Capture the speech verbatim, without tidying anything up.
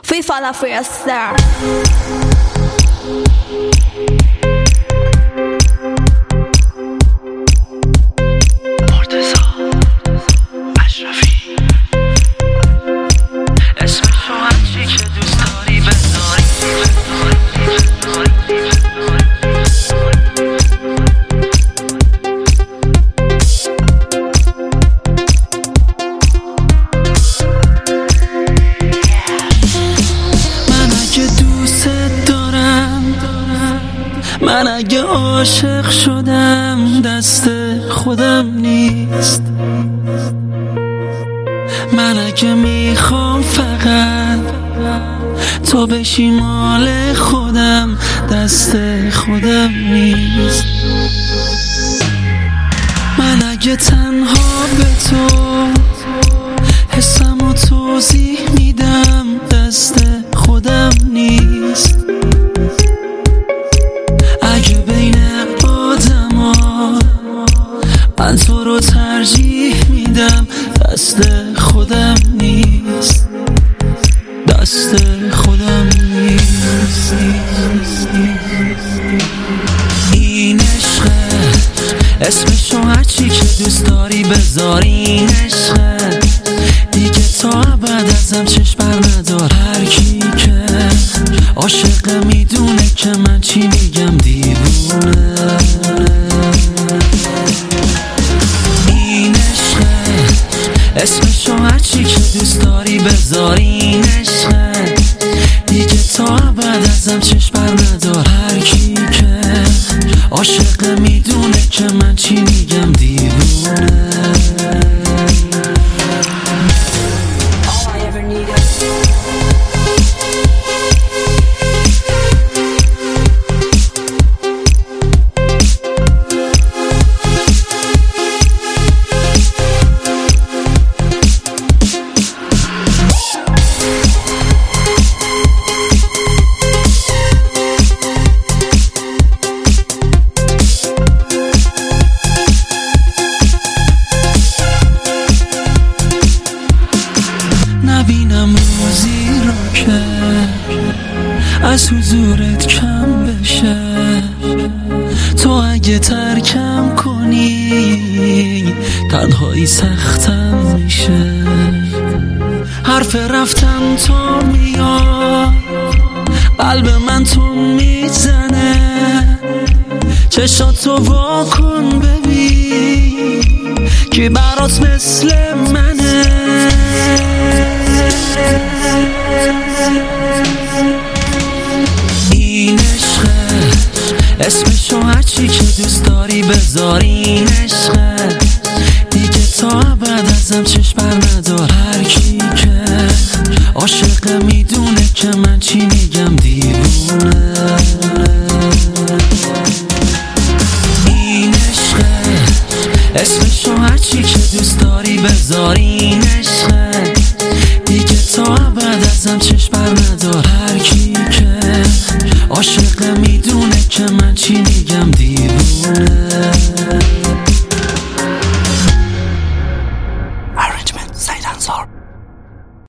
Free fall for your star. من اگه عاشق شدم دست خودم نیست. من اگه میخوام فقط تو بشی مال خودم دست خودم نیست. من اگه تنها به تو حسمو توضیح میدم دست خودم نیست. من تو رو ترجیح میدم دست خودم نیست. دست خودم نیست. این عشقه اسمشو هرچی که دوست داری بذار. این عشقه دیگه تا ابد ازم چشم بر ندار. هر کی که عاشقه میدونه که من چی میگم دیوونه. اسمشو هرچی که دوست داری بذار. این عشقه دیگه تا ابد ازم چشم بر ندار. هر کی که عاشقه میدونه که من چی میگم دیوونه. نبینم روزی رو که از حضورت کم بشه. تو اگه ترکم کنی تنهایی سختم میشه. حرف رفتن تو میاد قلب من تو میزنه. چشاتو وا کن ببین که برات مثل منه. این عشقه اسمشو هرچی که دوست داری بذار. این عشقه دیگه تا ابد ازم چشم بر ندار. هر کی که عاشقه میدونه که من چی میگم دیوونه. این عشقه اسمشو هرچی که دوست داری بذار. این عشقه دیگه تا ابد ازم چشم بر ندار. هر کی که عاشقه میدونه که من چی میگم دیوونه.